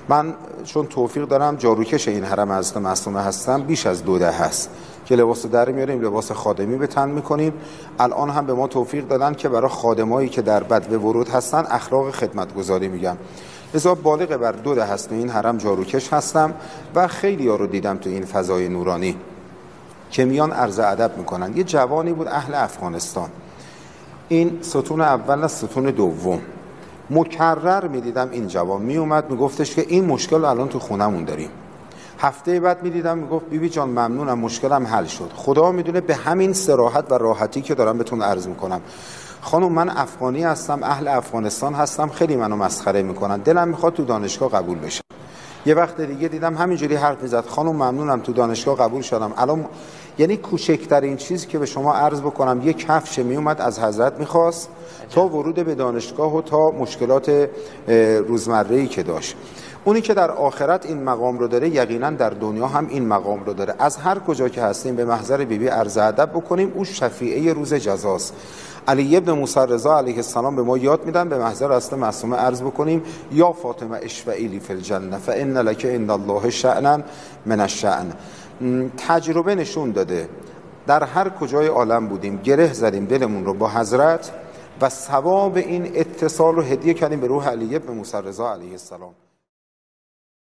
من چون توفیق دارم جاروکش این حرم حضرت معصومه هستم، بیش از 2 دهه هست که لباس در میاریم، لباس خادمی به تن میکنیم. الان هم به ما توفیق دادن که برای خادمایی که در بدو ورود هستن اخلاق خدمتگزاری میگم. لذا بالغ بر 2 دهه هست این حرم جاروکش هستم و خیلی ها رو دیدم تو این فضای نورانی که میان عرض ادب میکنن. یه جوانی بود اهل افغانستان، این ستون اول از ستون دوم، مکرر میدیدم این جوان میومد میگفتش که این مشکل الان تو خونمون داریم. هفته بعد میدیدم میگفت بیبی جان ممنونم مشکلم حل شد. خدا میدونه به همین صراحت و راحتی که دارم بهتون عرض میکنم. خانم من افغانی هستم، اهل افغانستان هستم، خیلی منو مسخره میکنن، دلم میخواد تو دانشگاه قبول بشم. یه وقت دیگه دیدم همینجوری حرف میزد، خانم ممنونم تو دانشگاه قبول شدم. الان یعنی کوچکترین چیزی که به شما عرض بکنم، یک کفش میومد از حضرت میخواست تا ورود به دانشگاه و تا مشکلات روزمره‌ای که داشت. اونی که در آخرت این مقام رو داره یقینا در دنیا هم این مقام رو داره. از هر کجا که هستیم به محضر بیبی عرض ادب بکنیم، او شفیعه روز جزاست. علی ابن موسی رضا علیه السلام به ما یاد میدن به محضر حضرت معصومه عرض بکنیم یا فاطمه اشفعی لی فی الجنه فان لک عند الله شأنا من الشأن. تجربه نشون داده در هر کجای عالم بودیم گره زدیم دلمون رو با حضرت و ثواب این اتصال رو هدیه کردیم به روح علی ابن موسی رضا علیه السلام.